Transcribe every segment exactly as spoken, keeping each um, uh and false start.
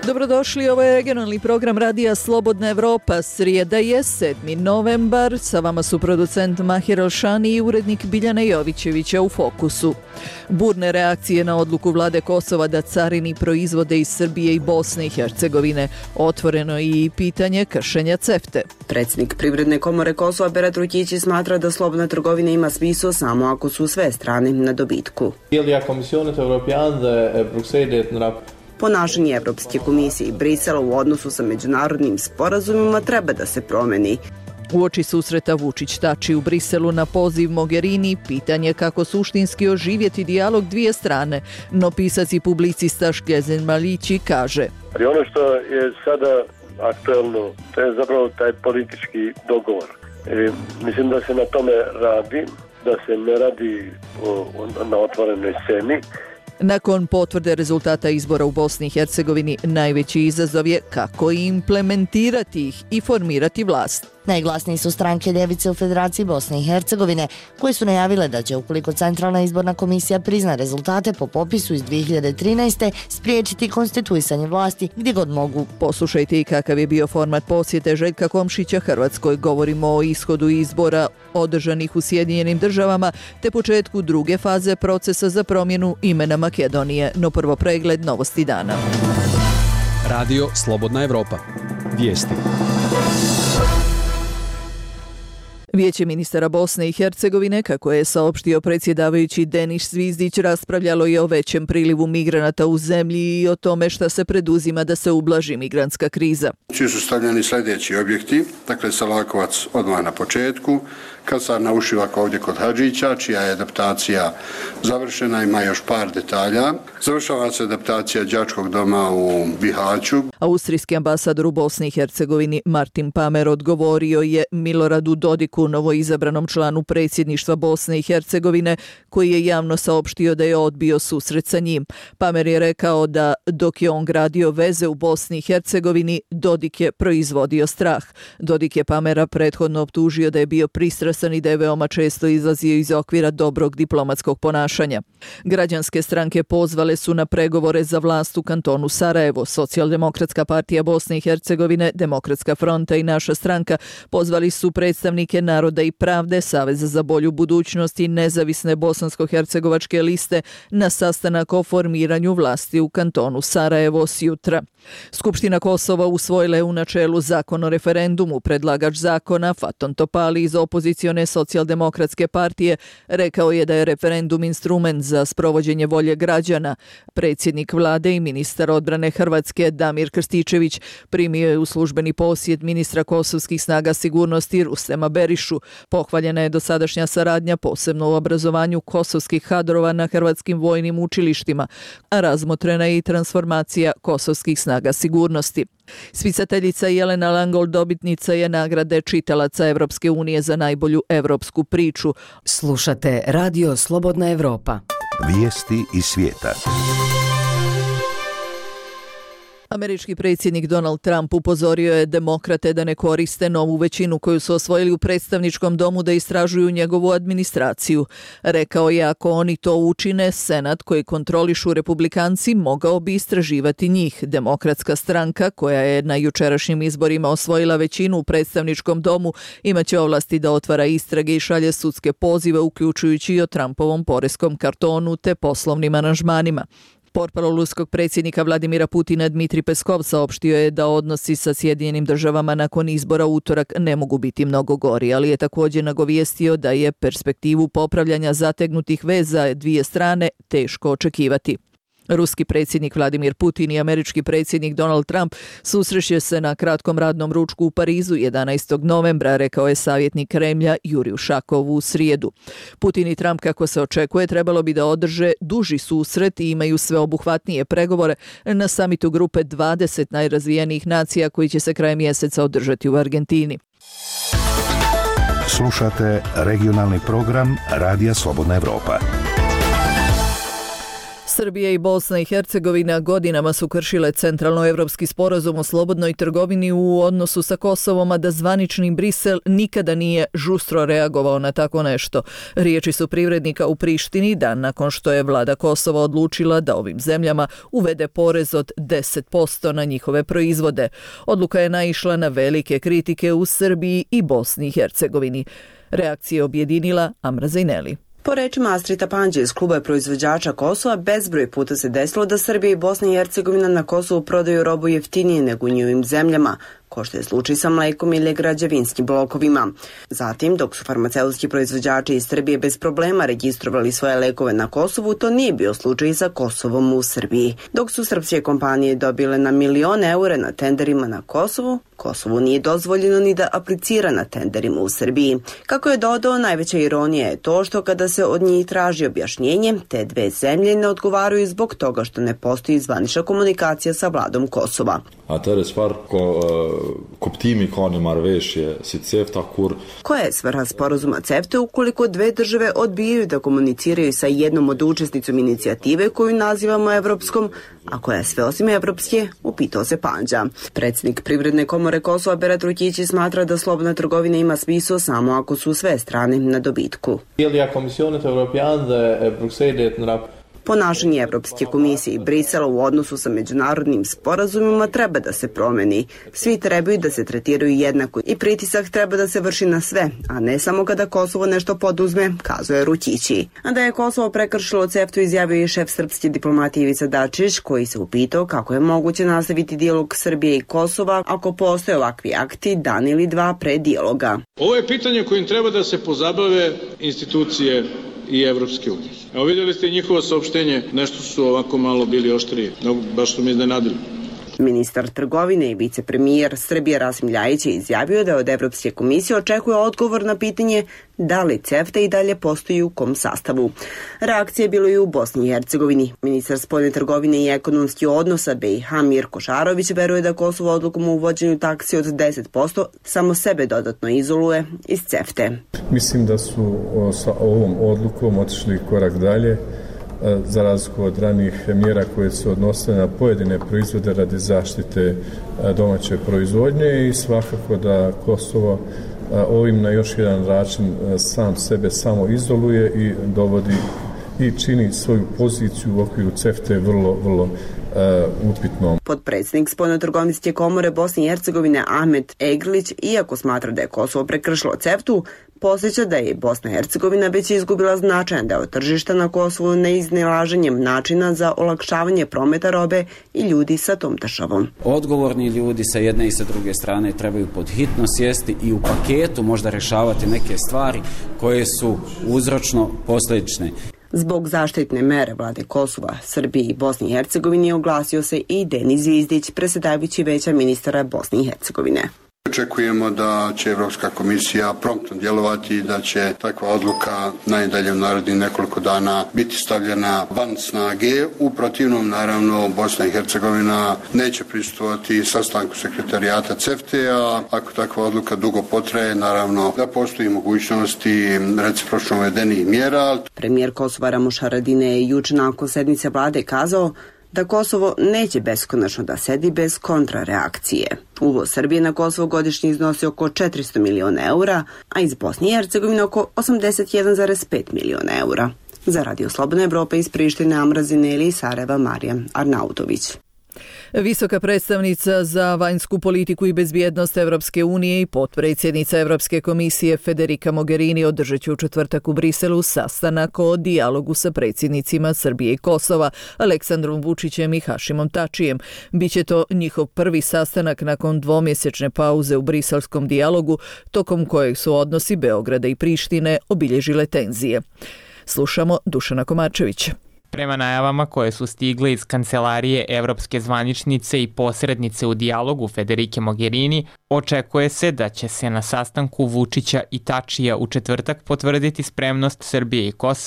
Dobrodošli, ovo je regionalni program Radija Slobodna Evropa. Srijeda je sedmi novembar, sa vama su producent Mahir Alšani i urednik Biljana Jovićevića u Fokusu. Burne reakcije na odluku vlade Kosova da carini proizvode iz Srbije i Bosne i Hercegovine. Otvoreno i pitanje kršenja CEFTE. Predsjednik Privredne komore Kosova Berat Rukići smatra da slobodna trgovina ima smisao samo ako su sve strane na dobitku. Ponašanje Evropske komisije i Brisela u odnosu sa međunarodnim sporazumima treba da se promeni. Uoči susreta Vučić-Tači u Briselu na poziv Mogherini, pitanje kako suštinski oživjeti dijalog dvije strane, no pisac i publicista Škljezen Malići kaže: Ali ono što je sada aktuelno, to je zapravo taj politički dogovor. E, mislim da se na tome radi, da se ne radi o, o, na otvorenoj sceni. Nakon potvrde rezultata izbora u Bosni i Hercegovini, najveći izazov je kako implementirati ih i formirati vlast. Najglasniji su stranke ljevice u Federaciji Bosne i Hercegovine, koje su najavile da će, ukoliko Centralna izborna komisija prizna rezultate po popisu iz dvije hiljade trinaeste, spriječiti konstituisanje vlasti gdje god mogu. Poslušajte i kakav je bio format posjete Željka Komšića Hrvatskoj. Govorimo o ishodu izbora održanih u Sjedinjenim državama te početku druge faze procesa za promjenu imena Makedonije. No prvo pregled novosti dana. Radio Slobodna Evropa. Vijesti. Vijeće ministara Bosne i Hercegovine, kako je saopštio predsjedavajući Denis Zvizdić, raspravljalo je o većem prilivu migranata u zemlji i o tome šta se preduzima da se ublaži migrantska kriza. Čiji su stavljeni sljedeći objekti, dakle Salakovac odmah na početku, Kasarna Ušivak ovdje kod Hadžića, čija je adaptacija završena, ima još par detalja. Završava se adaptacija đačkog doma u Bihaću. Austrijski ambasador u Bosni i Hercegovini Martin Pamer odgovorio je Miloradu Dodiku, novoizabranom članu predsjedništva Bosne i Hercegovine, koji je javno saopštio da je odbio susret sa njim. Pamer je rekao da dok je on gradio veze u Bosni i Hercegovini, Dodik je proizvodio strah. Dodik je Pamera prethodno optužio da je bio pristrasan i da je veoma često izlazio iz okvira dobrog diplomatskog ponašanja. Građanske stranke pozvale su na pregovore za vlast u kantonu Sarajevo. Socijaldemokratska partija Bosne i Hercegovine, Demokratska fronta i Naša stranka pozvali su predstavnike Naroda i pravde, Saveza za bolju budućnost i nezavisne bosansko-hercegovačke liste na sastanak o formiranju vlasti u kantonu Sarajevo sjutra. Skupština Kosova usvojila je u načelu zakon o referendumu. Predlagač zakona Faton Topali iz opozicione socijaldemokratske partije rekao je da je referendum instrument za sprovođenje volje građana. Predsjednik vlade i ministar odbrane Hrvatske Damir Krstičević primio je u službeni posjet ministra kosovskih snaga sigurnosti Rustema Berišu. Pohvaljena je dosadašnja saradnja, posebno u obrazovanju kosovskih kadrova na hrvatskim vojnim učilištima, a razmotrena je i transformacija kosovskih snaga sigurnosti. Spisateljica Jelena Langol dobitnica je nagrade čitalaca Evropske unije za najbolju evropsku priču. Slušate Radio Slobodna Evropa. Vijesti iz svijeta. Američki predsjednik Donald Trump upozorio je demokrate da ne koriste novu većinu koju su osvojili u predstavničkom domu da istražuju njegovu administraciju. Rekao je ako oni to učine, Senat koji kontrolišu republikanci mogao bi istraživati njih. Demokratska stranka, koja je na jučerašnjim izborima osvojila većinu u predstavničkom domu, imaće ovlasti da otvara istrage i šalje sudske pozive, uključujući i o Trumpovom poreskom kartonu te poslovnim aranžmanima. Portparol ruskog predsjednika Vladimira Putina Dmitrij Peskov saopštio je da odnosi sa Sjedinjenim državama nakon izbora u utorak ne mogu biti mnogo gori, ali je također nagovijestio da je perspektivu popravljanja zategnutih veza dvije strane teško očekivati. Ruski predsjednik Vladimir Putin i američki predsjednik Donald Trump susreće se na kratkom radnom ručku u Parizu jedanaestog novembra, rekao je savjetnik Kremlja Jurij Ušakov u srijedu. Putin i Trump, kako se očekuje, trebalo bi da održe duži susret i imaju sveobuhvatnije pregovore na samitu grupe dvadeset najrazvijenijih nacija koji će se krajem mjeseca održati u Argentini. Slušate regionalni program Radija Slobodna Evropa. Srbija i Bosna i Hercegovina godinama su kršile centralnoevropski sporazum o slobodnoj trgovini u odnosu sa Kosovom, a da zvanični Brisel nikada nije žustro reagovao na tako nešto. Riječi su privrednika u Prištini dan nakon što je vlada Kosova odlučila da ovim zemljama uvede porez od deset posto na njihove proizvode. Odluka je naišla na velike kritike u Srbiji i Bosni i Hercegovini. Reakcije objedinila Amra Zajneli. Po rečima Astrita Panđe iz kluba proizvođača Kosova, bezbroj puta se desilo da Srbija i Bosna i Hercegovina na Kosovu prodaju robu jeftinije nego u njihovim zemljama, ko što je slučaj sa mlekom ili građevinskim blokovima. Zatim, dok su farmaceutski proizvođači iz Srbije bez problema registrovali svoje lekove na Kosovu, to nije bio slučaj sa Kosovom u Srbiji. Dok su srpske kompanije dobile na milione eure na tenderima na Kosovu, Kosovu nije dozvoljeno ni da aplicira na tenderima u Srbiji. Kako je dodao, najveća ironija je to što kada se od njih traži objašnjenje, te dve zemlje ne odgovaraju zbog toga što ne postoji zvanična komunikacija sa vladom Kosova. Atëherë çfarë ko kuptimi ka në marrëveshje si CEFTA kur Koja je svrha sporazuma CEFTA ukoliko dve države odbijaju da komuniciraju sa jednom od učesnicom inicijative koju nazivamo evropskom, a koja je sve osim evropske, upitao se Panđa. Predsjednik Privredne komore Kosova Berat Rukići smatra da slobodna trgovina ima smisao samo ako su sve strane na dobitku. Ponašanje Evropske komisije i Brisela u odnosu sa međunarodnim sporazumima treba da se promeni. Svi trebaju da se tretiraju jednako i pritisak treba da se vrši na sve, a ne samo kada Kosovo nešto poduzme, kazuje Rukići. A da je Kosovo prekršilo CEFTA izjavio i šef srpske diplomatije Ivica Dačić, koji se upitao kako je moguće nastaviti dijalog Srbije i Kosova ako postoje ovakvi akti dan ili dva pre dijaloga. Ovo je pitanje kojim treba da se pozabave institucije i Evropske unije. Evo vidjeli ste njihovo saopštenje, nešto su ovako malo bili oštriji, no, baš su mi iznenadili. Ministar trgovine i vicepremijer Srbije Rasim Ljajić je izjavio da od Evropske komisije očekuje odgovor na pitanje da li CEFTA i dalje postoji u kom sastavu. Reakcija je bilo i u Bosni i Hercegovini. Ministar spoljne trgovine i ekonomskih odnosa B i H Mirko Šarović veruje da Kosovo odlukom o uvođenju taksi od deset posto samo sebe dodatno izoluje iz CEFTE. Mislim da su sa ovom odlukom otišli korak dalje, za razliku od ranijih mjera koje se odnose na pojedine proizvode radi zaštite domaće proizvodnje i svakako da Kosovo ovim na još jedan način sam sebe samo izoluje i dovodi i čini svoju poziciju u okviru CEFTA vrlo, vrlo uh, upitnom. Podpredsjednik Spoljnotrgovinske komore Bosne i Hercegovine Ahmet Egrlić, iako smatra da je Kosovo prekršilo CEFTA-u, posjeća da je Bosna i Hercegovina već izgubila značajan deo tržišta na Kosovu neiznalaženjem načina za olakšavanje prometa robe i ljudi sa tom državom. Odgovorni ljudi sa jedne i sa druge strane trebaju pod hitno sjesti i u paketu možda rješavati neke stvari koje su uzročno posljedične. Zbog zaštitne mere vlade Kosova, Srbije i Bosne i Hercegovine oglasio se i Denis Zvizdić, predsjedavajući Veća ministara Bosne i Hercegovine. Očekujemo da će Evropska komisija promptno djelovati i da će takva odluka najdalje u narednih nekoliko dana biti stavljena van snage. U protivnom, naravno, Bosna i Hercegovina neće prisustvovati sastanku sekretarijata CEFTA, ako takva odluka dugo potraje, naravno da postoji mogućnosti recipročno uvedenih mjera. Premijer Kosova Ramuš Haradinaj je juče nakon sednice vlade kazao da Kosovo neće beskonačno da sedi bez kontrareakcije. Uvoz Srbije na Kosovo godišnje iznosi oko četiristo miliona eura, a iz Bosne i Hercegovine oko osamdeset jedan zarez pet miliona eura. Za Radio Slobodna Evropa iz Prištine Amra Zajneli i Sarajeva Marija Arnautović. Visoka predstavnica za vanjsku politiku i bezbjednost Evropske unije i potpredsjednica Evropske komisije Federica Mogherini održat će u četvrtak u Briselu sastanak o dijalogu sa predsjednicima Srbije i Kosova, Aleksandrom Vučićem i Hašimom Tačijem. Biće to njihov prvi sastanak nakon dvomjesečne pauze u briselskom dijalogu, tokom kojeg su odnosi Beograda i Prištine obilježile tenzije. Slušamo Dušana Komačevića. Prema najavama koje su stigle iz kancelarije Evropske zvaničnice i posrednice u dijalogu Federike Mogherini, očekuje se da će se na sastanku Vučića i Tačija u četvrtak potvrditi spremnost Srbije i Kosova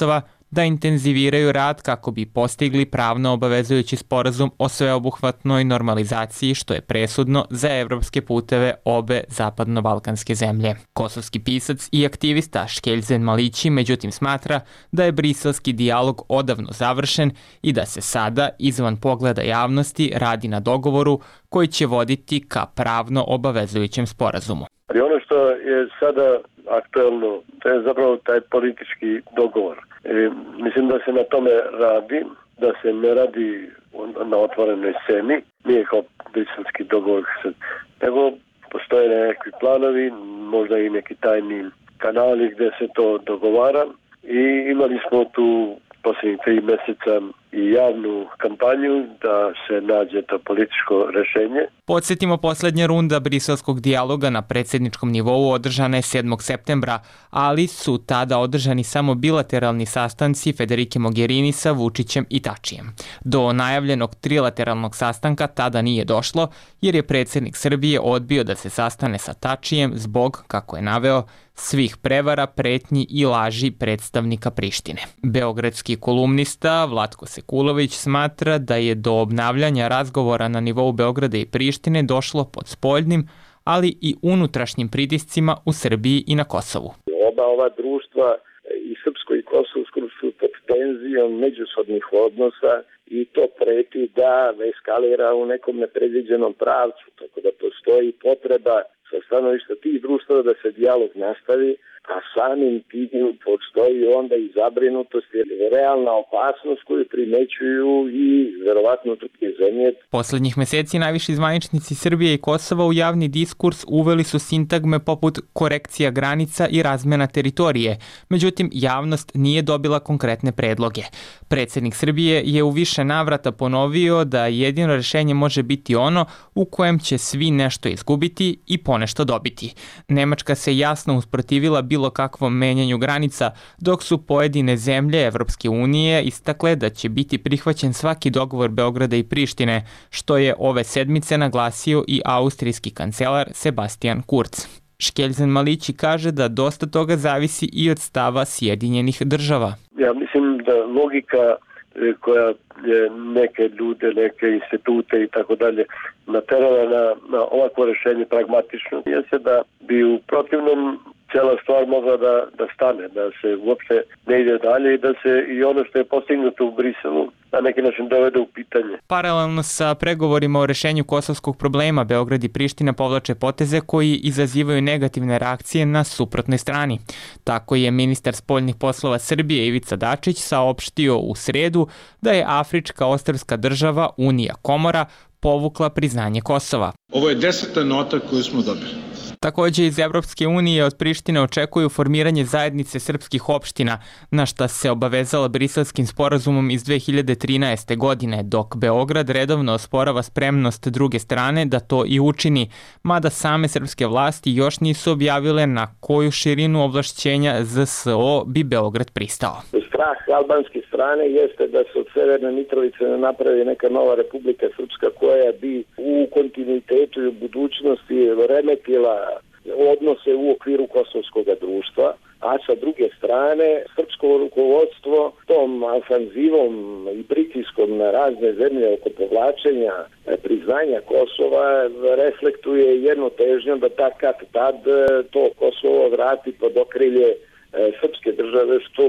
da intenziviraju rad kako bi postigli pravno obavezujući sporazum o sveobuhvatnoj normalizaciji, što je presudno za evropske puteve obe zapadno-balkanske zemlje. Kosovski pisac i aktivista Škeljzen Malići međutim smatra da je briselski dijalog odavno završen i da se sada, izvan pogleda javnosti, radi na dogovoru koji će voditi ka pravno obavezujućem sporazumu. Ali ono što je sada aktuelno, to je zapravo taj politički dogovor. E, mislim da se na tome radi, da se ne radi na otvorenoj sceni, nije kao briselski dogovor, nego postoje nekakvi planovi, možda i neki tajni kanali gdje se to dogovara i imali smo tu posljednjih tri mjeseca i javnu kampanju da se nađe to političko rješenje. Podsjetimo, posljednja runda briselskog dijaloga na predsjedničkom nivou održana je sedmog septembra, ali su tada održani samo bilateralni sastanci Federike Mogherini sa Vučićem i Tačijem. Do najavljenog trilateralnog sastanka tada nije došlo, jer je predsjednik Srbije odbio da se sastane sa Tačijem zbog, kako je naveo, svih prevara, pretnji i laži predstavnika Prištine. Beogradski kolumnista Vlatko Sekulović smatra da je do obnavljanja razgovora na nivou Beograda i Prištine došlo pod spoljnim, ali i unutrašnjim pritiscima u Srbiji i na Kosovu. Oba ova društva, i srpsko i kosovsko, su pod tenzijom međusobnih odnosa i to preti da eskalira u nekom nepredviđenom pravcu, tako da postoji potreba sa stanovišta tih društava da se dijalog nastavi, a samim tim postoji onda i zabrinutost, jer je realna opasnost koju primećuju i verovatno druge zemlje. Poslednjih meseci najviši zvaničnici Srbije i Kosova u javni diskurs uveli su sintagme poput korekcija granica i razmena teritorije, međutim javnost nije dobila konkretne predloge. Predsjednik Srbije je u više navrata ponovio da jedino rješenje može biti ono u kojem će svi nešto izgubiti i ponešto dobiti. Nemačka se jasno usprotivila bilo kakvom menjanju granica, dok su pojedine zemlje Evropske unije istakle da će biti prihvaćen svaki dogovor Beograda i Prištine, što je ove sedmice naglasio i austrijski kancelar Sebastian Kurz. Škeljzen Malići kaže da dosta toga zavisi i od stava Sjedinjenih država. Ja mislim da logika koja je neke ljude, neke institute i tako dalje naterala na, na ovako rješenje pragmatično, je se da bi u protivnom cijela stvar mogla da, da stane, da se uopšte ne ide dalje i da se i ono što je postignuto u Briselu na neki način dovede u pitanje. Paralelno sa pregovorima o rešenju kosovskog problema, Beograd i Priština povlače poteze koji izazivaju negativne reakcije na suprotnoj strani. Tako je ministar spoljnih poslova Srbije Ivica Dačić saopštio u sredu da je Afrička ostrvska država Unija Komora povukla priznanje Kosova. Ovo je deseta nota koju smo dobili. Također iz Evropske unije od Prištine očekuju formiranje zajednice srpskih opština, na šta se obavezala briselskim sporazumom iz dve hiljade trinaeste. godine, dok Beograd redovno osporava spremnost druge strane da to i učini, mada same srpske vlasti još nisu objavile na koju širinu ovlašćenja Z S O bi Beograd pristao. Strah albanske strane jeste da se od Severne Mitrovice ne napravi neka nova Republika Srpska koja bi u kontinuitetu i u budućnosti remetila odnose u okviru kosovskog društva, a sa druge strane srpsko rukovodstvo tom ofanzivom i pritiskom na razne zemlje oko povlačenja priznanja Kosova reflektuje jedno težnju da ta kad tad to Kosovo vrati pod okrilje srpske države, što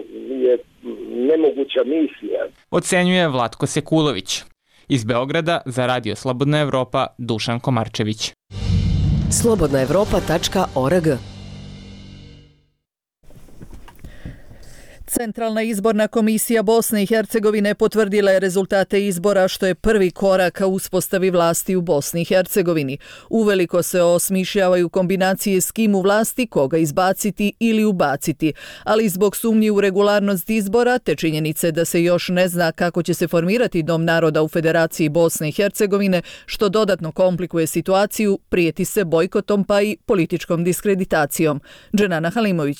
je nemoguća misija. Ocenjuje Vlatko Sekulović. Iz Beograda za Radio Slobodna Evropa Dušan Komarčević. slobodna evropa tačka org. Centralna izborna komisija Bosne i Hercegovine potvrdila je rezultate izbora, što je prvi korak ka uspostavi vlasti u Bosni i Hercegovini. Uveliko se osmišljavaju kombinacije s kim u vlasti, koga izbaciti ili ubaciti, ali zbog sumnji u regularnost izbora te činjenice da se još ne zna kako će se formirati Dom naroda u Federaciji Bosne i Hercegovine, što dodatno komplikuje situaciju, prijeti se bojkotom pa i političkom diskreditacijom. Dženana Halimović.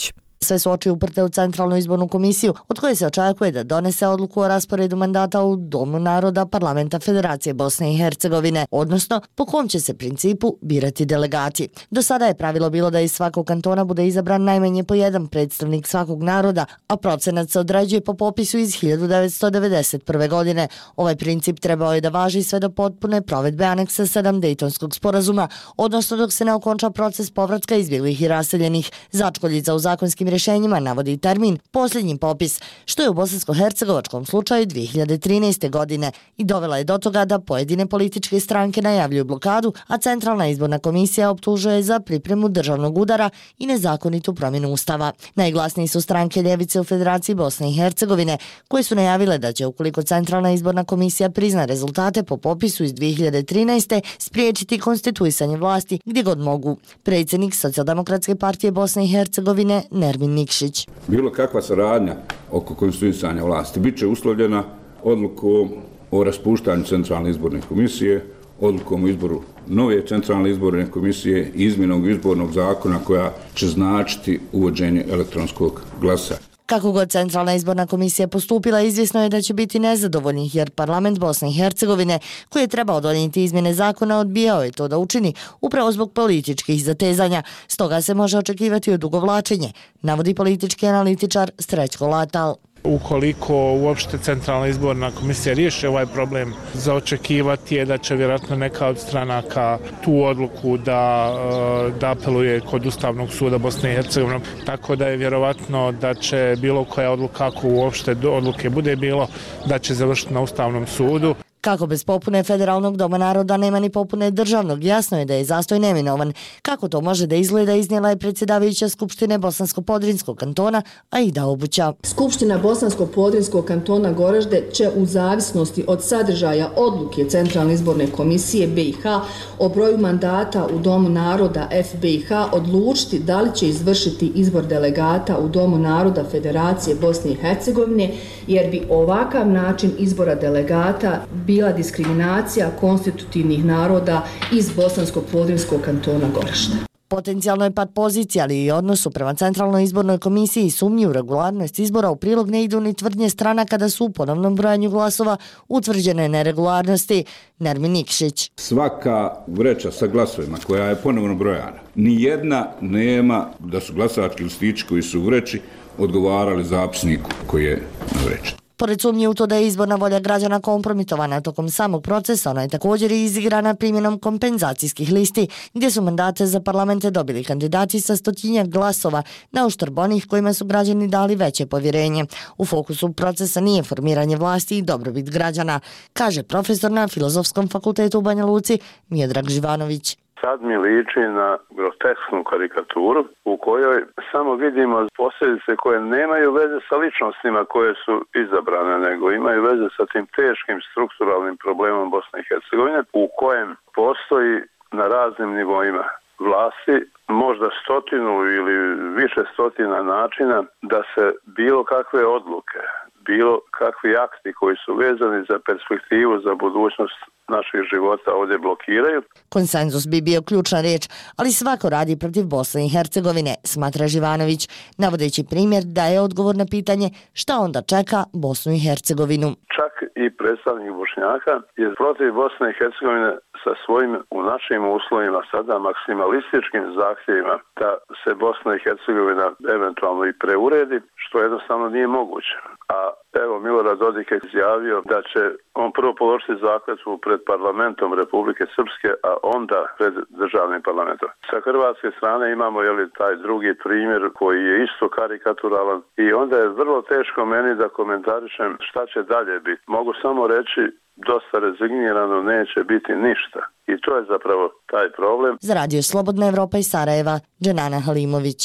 Sve su oči uprte u Centralnu izbornu komisiju, od koje se očekuje da donese odluku o rasporedu mandata u Domu naroda Parlamenta Federacije Bosne i Hercegovine, odnosno po kom će se principu birati delegati. Do sada je pravilo bilo da iz svakog kantona bude izabran najmanje po jedan predstavnik svakog naroda, a procenat se određuje po popisu iz hiljadu devetsto devedeset prve. godine. Ovaj princip trebao je da važi sve do potpune provedbe aneksa sedam Dejtonskog sporazuma, odnosno dok se ne okonča proces povratka izbjeglih i raseljenih. Začkoljica u zakonskim rješenjima navodi termin posljednji popis, što je u bosansko-hercegovačkom slučaju dvije hiljade trinaeste. godine i dovela je do toga da pojedine političke stranke najavljuju blokadu, a Centralna izborna komisija optužuje za pripremu državnog udara i nezakonitu promjenu ustava. Najglasniji su stranke ljevice u Federaciji Bosne i Hercegovine, koje su najavile da će, ukoliko Centralna izborna komisija prizna rezultate po popisu iz dvije hiljade trinaeste. spriječiti konstituisanje vlasti gdje god mogu. Predsjednik Socijaldemokratske partije Bosne i Hercegovine Nermin Nikšić. Bilo kakva saradnja oko konstituisanja vlasti bit će uslovljena odlukom o raspuštanju Centralne izborne komisije, odlukom o izboru nove Centralne izborne komisije i izmjenom izbornog zakona koja će značiti uvođenje elektronskog glasa. Kako god Centralna izborna komisija postupila, izvjesno je da će biti nezadovoljnih, jer parlament Bosne i Hercegovine, koji je trebao donijeti izmjene zakona, odbijao je to da učini upravo zbog političkih zatezanja. Stoga se može očekivati odugovlačenje, navodi politički analitičar Srećko Latal. Ukoliko uopšte Centralna izborna komisija riješi ovaj problem, za očekivati je da će vjerojatno neka od stranaka tu odluku da, da apeluje kod Ustavnog suda Bosne i Hercegovine. Tako da je vjerovatno da će bilo koja odluka, ako uopšte odluke bude bilo, da će završiti na Ustavnom sudu. Kako bez popune Federalnog doma naroda nema ni popune državnog, jasno je da je zastoj neminovan. Kako to može da izgleda, iznijela je predsjedavajuća Skupštine Bosansko-Podrinskog kantona Aida Obuća. Skupština Bosansko-Podrinskog kantona Goražde će u zavisnosti od sadržaja odluke Centralne izborne komisije B i H o broju mandata u Domu naroda F B i H odlučiti da li će izvršiti izbor delegata u Domu naroda Federacije Bosne i Hercegovine, jer bi ovakav način izbora delegata bila diskriminacija konstitutivnih naroda iz Bosansko-Podrinskog kantona Goražde. Potencijalno je pad pozicija, ali i odnosu prema Centralnoj izbornoj komisiji i sumnji u regularnost izbora u prilog ne idu ni tvrdnje strana kada su u ponovnom brojanju glasova utvrđene neregularnosti. Nermin Nikšić. Svaka vreća sa glasovima koja je ponovno brojana, nijedna nema da su glasački listići koji su u vreći odgovarali zapisniku koji je na vreći. Pored sumnje u to da je izborna volja građana kompromitovana tokom samog procesa, ona je također i izigrana primjenom kompenzacijskih listi, gdje su mandate za parlamente dobili kandidati sa stotinjak glasova na uštrb onih kojima su građani dali veće povjerenje. U fokusu procesa nije formiranje vlasti i dobrobit građana, kaže profesor na Filozofskom fakultetu u Banja Luci Miodrag Živanović. Sad mi liči na grotesknu karikaturu u kojoj samo vidimo posljedice koje nemaju veze sa ličnostima koje su izabrane, nego imaju veze sa tim teškim strukturalnim problemom Bosne i Hercegovine, u kojem postoji na raznim nivoima vlasti možda stotinu ili više stotina načina da se bilo kakve odluke, bilo kakvi akti koji su vezani za perspektivu, za budućnost naših života ovdje blokiraju. Konsenzus bi bio ključna riječ, ali svako radi protiv Bosne i Hercegovine, smatra Živanović, navodeći primjer da je odgovor na pitanje šta onda čeka Bosnu i Hercegovinu. Čak i predstavnik Bošnjaka je protiv Bosne i Hercegovine sa svojim u našim uslovima sada maksimalističkim zahtjevima da se Bosna i Hercegovina eventualno i preuredi, što jednostavno nije moguće. A evo Milorad Dodik je izjavio da će on prvo položiti zakletvu pred parlamentom Republike Srpske, a onda pred državnim parlamentom. Sa hrvatske strane imamo jeli, taj drugi primjer koji je isto karikaturalan i onda je vrlo teško meni da komentarišem šta će dalje biti. Mogu samo reći dosta rezignirano neće biti ništa. I to je zapravo taj problem. Za Radio Slobodna Evropa iz Sarajeva, Dženana Halimović.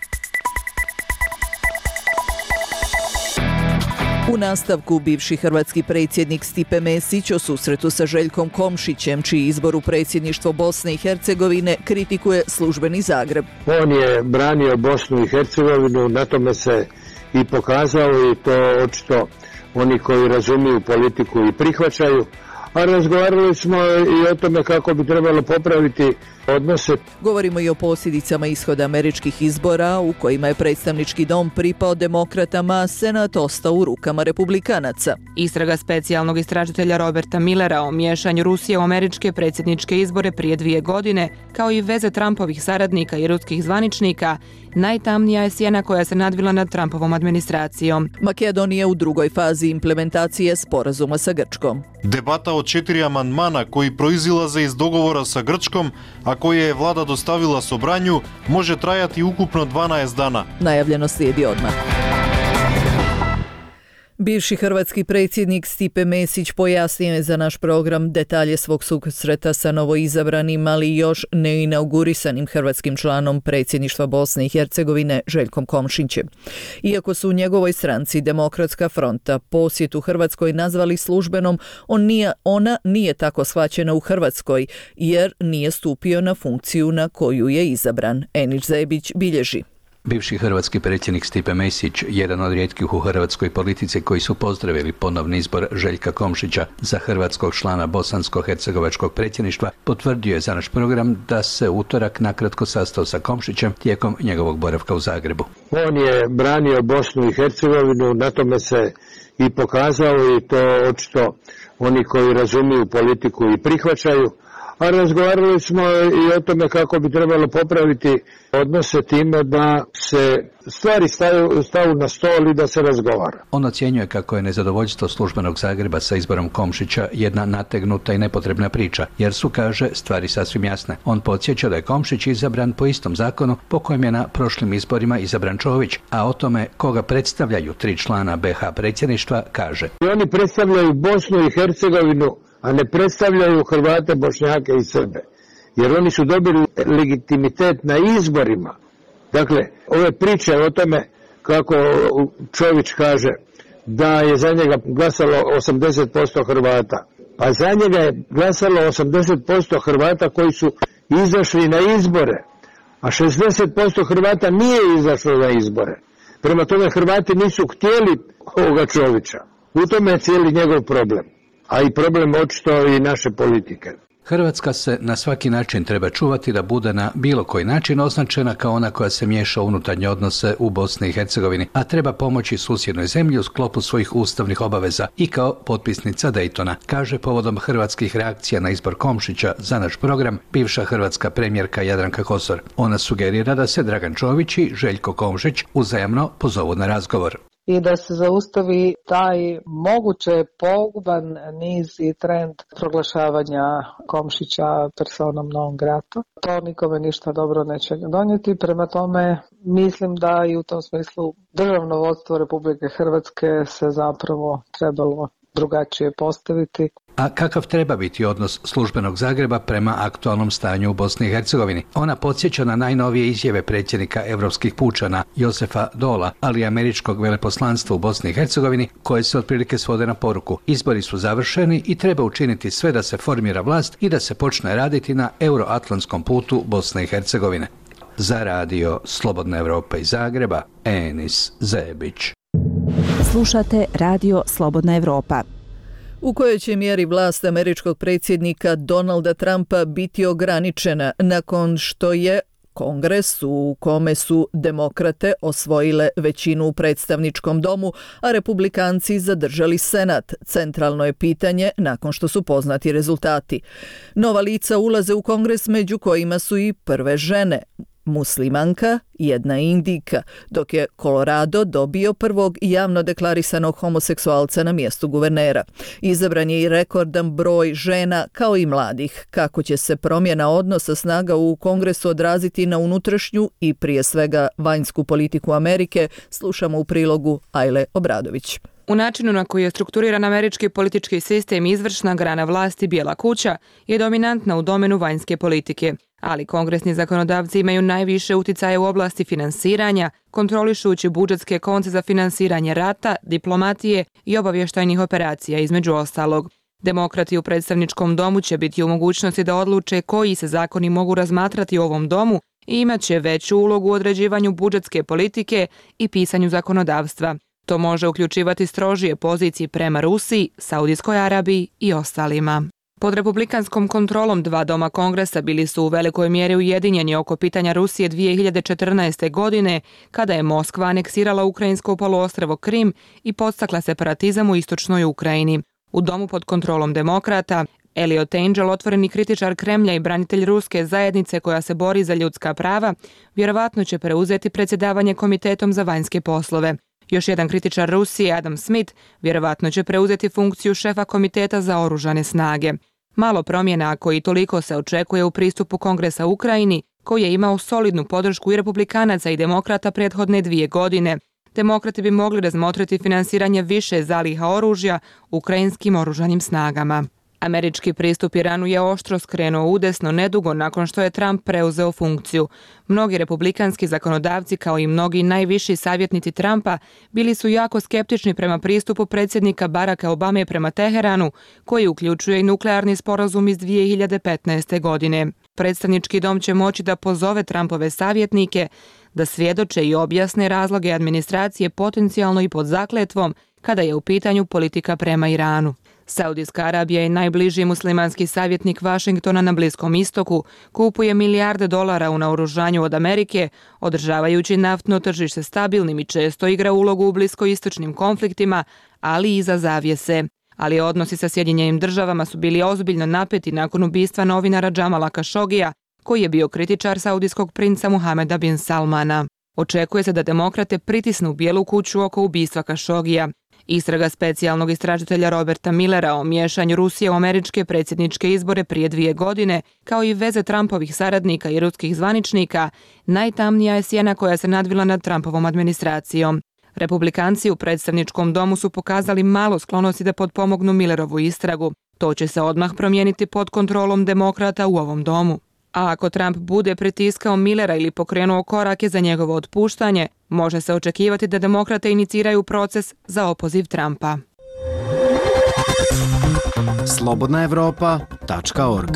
U nastavku bivši hrvatski predsjednik Stipe Mesić o susretu sa Željkom Komšićem, čiji izbor u predsjedništvo Bosne i Hercegovine kritikuje službeni Zagreb. On je branio Bosnu i Hercegovinu, na tome se i pokazao i to očito oni koji razumiju politiku i prihvaćaju. A razgovarali smo i o tome kako bi trebalo popraviti odnose. Govorimo i o posljedicama ishoda američkih izbora u kojima je predstavnički dom pripao demokratama, a senat ostao u rukama republikanaca. Istraga specijalnog istražitelja Roberta Millera o miješanju Rusije u američke predsjedničke izbore prije dvije godine, kao i veze Trumpovih saradnika i ruskih zvaničnika, najtamnija je sjena koja se nadvila nad Trumpovom administracijom. Makedonija u drugoj fazi implementacije sporazuma sa Grčkom. Debata o četiri amandmana koji proizilaze iz dogovora sa Grčkom, a koje je vlada dostavila Sobranju, može trajati ukupno dvanaest dana. Najavljeno slijedi odmah. Bivši hrvatski predsjednik Stipe Mesić pojasnio je za naš program detalje svog susreta sa novoizabranim, ali još neinaugurisanim hrvatskim članom predsjedništva Bosne i Hercegovine Željkom Komšićem. Iako su u njegovoj stranci Demokratska fronta posjet u Hrvatskoj nazvali službenom, on nije, ona nije tako shvaćena u Hrvatskoj jer nije stupio na funkciju na koju je izabran. Enić Zebić bilježi. Bivši hrvatski predsjednik Stipe Mesić, jedan od rijetkih u hrvatskoj politici koji su pozdravili ponovni izbor Željka Komšića za hrvatskog člana bosansko-hercegovačkog predsjedništva, potvrdio je za naš program da se utorak nakratko sastao sa Komšićem tijekom njegovog boravka u Zagrebu. On je branio Bosnu i Hercegovinu, na tome se i pokazao i to očito oni koji razumiju politiku i prihvaćaju. A razgovarali smo i o tome kako bi trebalo popraviti odnose time da se stvari stavu, stavu na stol i da se razgovara. On ocjenjuje kako je nezadovoljstvo službenog Zagreba sa izborom Komšića jedna nategnuta i nepotrebna priča, jer su, kaže, stvari sasvim jasne. On podsjeća da je Komšić izabran po istom zakonu po kojem je na prošlim izborima izabran Čović, a o tome koga predstavljaju tri člana be ha predsjedništva kaže. I oni predstavljaju Bosnu i Hercegovinu, a ne predstavljaju Hrvate, Bošnjake i Srbe. Jer oni su dobili legitimitet na izborima. Dakle, ove priče o tome kako Čović kaže da je za njega glasalo osamdeset posto Hrvata. Pa za njega je glasalo osamdeset posto Hrvata koji su izašli na izbore, a šezdeset posto Hrvata nije izašlo na izbore. Prema tome Hrvati nisu htjeli ovoga Čovića. U tome je cijeli njegov problem. A i problem očito i naše politike. Hrvatska se na svaki način treba čuvati da bude na bilo koji način označena kao ona koja se miješa u unutarnje odnose u Bosni i Hercegovini, a treba pomoći susjednoj zemlji u sklopu svojih ustavnih obaveza i kao potpisnica Daytona, kaže povodom hrvatskih reakcija na izbor Komšića za naš program bivša hrvatska premijerka Jadranka Kosor. Ona sugerira da se Dragan Čović i Željko Komšić uzajamno pozovu na razgovor. I da se zaustavi taj moguće poguban niz i trend proglašavanja Komšića personom non grata. To nikome ništa dobro neće donijeti, prema tome mislim da i u tom smislu državno vodstvo Republike Hrvatske se zapravo trebalo drugačije postaviti. A kakav treba biti odnos službenog Zagreba prema aktualnom stanju u Bosni i Hercegovini? Ona podsjeća na najnovije izjave predsjednika europskih pučana Josefa Dola, ali i američkog veleposlanstva u Bosni i Hercegovini, koje se otprilike svode na poruku. Izbori su završeni i treba učiniti sve da se formira vlast i da se počne raditi na euroatlantskom putu Bosne i Hercegovine. Za radio Slobodna Evropa iz Zagreba, Enis Zebić. Slušate radio Slobodna Evropa. U kojoj će mjeri vlast američkog predsjednika Donalda Trumpa biti ograničena nakon što je Kongres u kome su demokrate osvojile većinu u predstavničkom domu, a republikanci zadržali senat? Centralno je pitanje nakon što su poznati rezultati. Nova lica ulaze u Kongres, među kojima su i prve žene. Muslimanka, jedna Indijka, dok je Colorado dobio prvog javno deklarisanog homoseksualca na mjestu guvernera. Izabran je i rekordan broj žena kao i mladih. Kako će se promjena odnosa snaga u Kongresu odraziti na unutrašnju i prije svega vanjsku politiku Amerike, slušamo u prilogu Ajle Obradović. U načinu na koji je strukturiran američki politički sistem, izvršna grana vlasti Bijela kuća je dominantna u domenu vanjske politike, ali kongresni zakonodavci imaju najviše uticaja u oblasti finansiranja, kontrolišući budžetske konce za finansiranje rata, diplomatije i obavještajnih operacija, između ostalog. Demokrati u predstavničkom domu će biti u mogućnosti da odluče koji se zakoni mogu razmatrati u ovom domu i imat će veću ulogu u određivanju budžetske politike i pisanju zakonodavstva. To može uključivati strožije pozicije prema Rusiji, Saudijskoj Arabiji i ostalima. Pod republikanskom kontrolom dva doma kongresa bili su u velikoj mjeri ujedinjeni oko pitanja Rusije dvije hiljade četrnaeste. godine, kada je Moskva aneksirala ukrajinsko poluostrvo Krim i podstakla separatizam u istočnoj Ukrajini. U domu pod kontrolom demokrata, Eliot Engel, otvoreni kritičar Kremlja i branitelj ruske zajednice koja se bori za ljudska prava, vjerovatno će preuzeti predsjedavanje Komitetom za vanjske poslove. Još jedan kritičar Rusije, Adam Smith, vjerovatno će preuzeti funkciju šefa Komiteta za oružane snage. Malo promjena, ako i toliko se očekuje u pristupu Kongresa Ukrajini, koji je imao solidnu podršku i republikanaca i demokrata prethodne dvije godine. Demokrati bi mogli razmotriti finansiranje više zaliha oružja ukrajinskim oružanim snagama. Američki pristup Iranu je oštro skrenuo udesno nedugo nakon što je Trump preuzeo funkciju. Mnogi republikanski zakonodavci, kao i mnogi najviši savjetnici Trumpa, bili su jako skeptični prema pristupu predsjednika Baracka Obame prema Teheranu, koji uključuje i nuklearni sporazum iz dvije hiljade petnaeste. godine. Predstavnički dom će moći da pozove Trumpove savjetnike da svjedoče i objasne razloge administracije potencijalno i pod zakletvom kada je u pitanju politika prema Iranu. Saudijska Arabija je najbliži muslimanski savjetnik Vašingtona na Bliskom istoku, kupuje milijarde dolara u naoružanju od Amerike, održavajući naftno tržište stabilnim i često igra ulogu u bliskoistočnim konfliktima, ali i iza zavjese. Ali odnosi sa Sjedinjenim državama su bili ozbiljno napeti nakon ubistva novinara Džamala Kašogija, koji je bio kritičar saudijskog princa Muhameda bin Salmana. Očekuje se da demokrate pritisnu Bijelu kuću oko ubistva Kašogija. Istraga specijalnog istražitelja Roberta Millera o miješanju Rusije u američke predsjedničke izbore prije dvije godine, kao i veze Trumpovih saradnika i ruskih zvaničnika, najtamnija je sjena koja se nadvila nad Trumpovom administracijom. Republikanci u predstavničkom domu su pokazali malo sklonosti da potpomognu Millerovu istragu. To će se odmah promijeniti pod kontrolom demokrata u ovom domu. A ako Trump bude pritiskao Millera ili pokrenuo korake za njegovo otpuštanje, može se očekivati da demokrate iniciraju proces za opoziv Trumpa. slobodna evropa tačka org.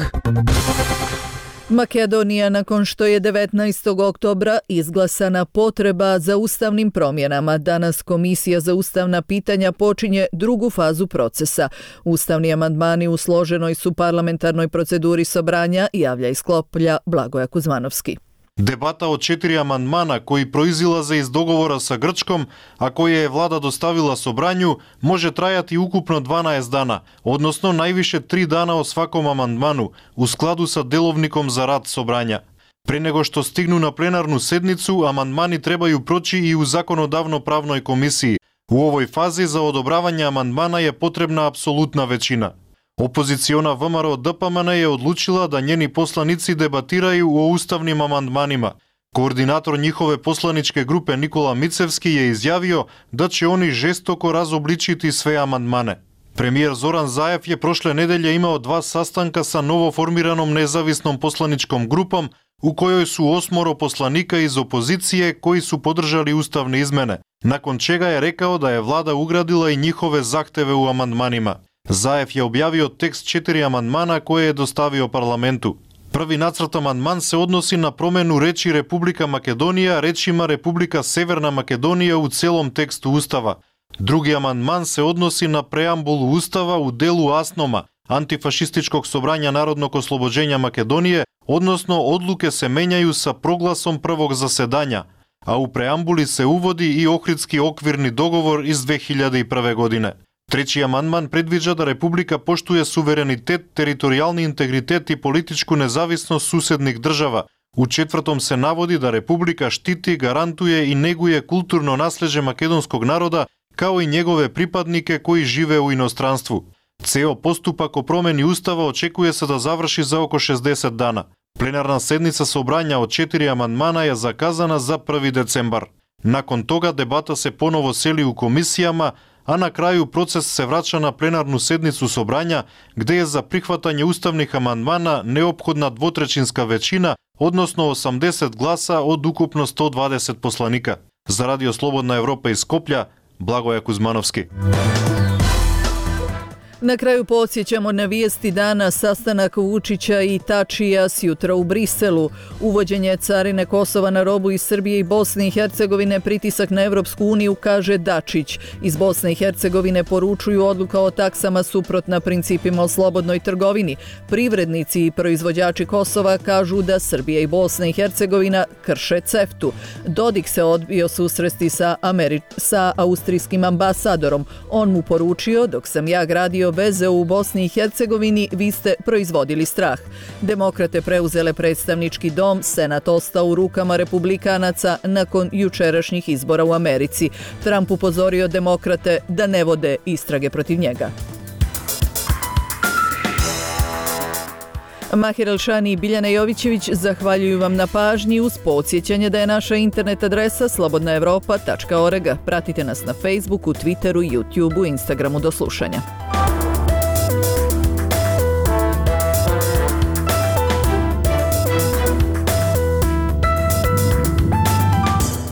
Makedonija, nakon što je devetnaestog oktobra izglasana potreba za ustavnim promjenama, danas Komisija za ustavna pitanja počinje drugu fazu procesa. Ustavni amandmani u složenoj su parlamentarnoj proceduri Sobranja, javlja iz Skopja Blagoja Kuzmanovski. Debata o četiri amandmana koji proizilaze iz dogovora sa Grčkom, a koje je vlada dostavila Sobranju, može trajati ukupno dvanaest dana, odnosno najviše tri dana o svakom amandmanu, u skladu sa delovnikom za rad Sobranja. Pre nego što stignu na plenarnu sednicu, amandmani trebaju proći i u zakonodavno-pravnoj komisiji. U ovoj fazi za odobravanje amandmana je potrebna apsolutna većina. Opoziciona V M R O D P M N je odlučila da njeni poslanici debatiraju o ustavnim amandmanima. Koordinator njihove poslaničke grupe Nikola Micevski je izjavio da će oni žestoko razobličiti sve amandmane. Premijer Zoran Zaev je prošle nedelje imao dva sastanka sa novoformiranom nezavisnom poslaničkom grupom u kojoj su osmoro poslanika iz opozicije koji su podržali ustavne izmene, nakon čega je rekao da je vlada ugradila i njihove zahteve u amandmanima. Zaev je objavio tekst četiri amandmana koje je dostavio parlamentu. Prvi nacrt amandman se odnosi na promjenu reči Republika Makedonija rečima Republika Severna Makedonija u celom tekstu Ustava. Drugi amandman se odnosi na preambulu Ustava u delu Asnoma, antifašističkog Sobranja narodnog oslobođenja Makedonije, odnosno odluke se menjaju sa proglasom prvog zasedanja, a u preambuli se uvodi i Ohridski okvirni dogovor iz dve hiljade prve. godine. Treći amandman predviđa da Republika poštuje suverenitet, teritorijalni integritet i političku nezavisnost susednih država. U četvrtom se navodi da Republika štiti, garantuje i neguje kulturno nasleđe makedonskog naroda, kao i njegove pripadnike koji žive u inostranstvu. Ceo postupak o promjeni Ustava očekuje se da završi za oko šezdeset dana. Plenarna sednica Sobranja od četiri amandmana je zakazana za prvi decembar. Nakon toga debata se ponovo seli u komisijama, a na kraju proces se vraća na plenarnu sednicu Sobranja, gde je za prihvatanje ustavnih amandmana neophodna dvotrećinska većina, odnosno osamdeset glasa od ukupno sto dvadeset poslanika. Za Radio Slobodna Evropa iz Skoplja, Blagoja Kuzmanovski. Na kraju podsjećamo na vijesti dana sastanak Vučića i Tačija sjutra u Briselu. Uvođenje carine Kosova na robu iz Srbije i Bosne i Hercegovine, pritisak na Evropsku uniju, kaže Dačić. Iz Bosne i Hercegovine poručuju odluka o taksama suprotna principima o slobodnoj trgovini. Privrednici i proizvođači Kosova kažu da Srbija i Bosna i Hercegovina krše CEFTU. Dodik se odbio susresti sa, Ameri- sa austrijskim ambasadorom. On mu poručio: dok sam ja gradio veze u Bosni i Hercegovini, vi ste proizvodili strah. Demokrate preuzele predstavnički dom, senat ostao u rukama republikanaca nakon jučerašnjih izbora u Americi. Trump upozorio demokrate da ne vode istrage protiv njega. Mahir Elšani i Biljana Jovićević zahvaljuju vam na pažnji uz podsjećanje da je naša internet adresa slobodna evropa tačka org. Pratite nas na Facebooku, Twitteru, YouTubeu, Instagramu. Do slušanja.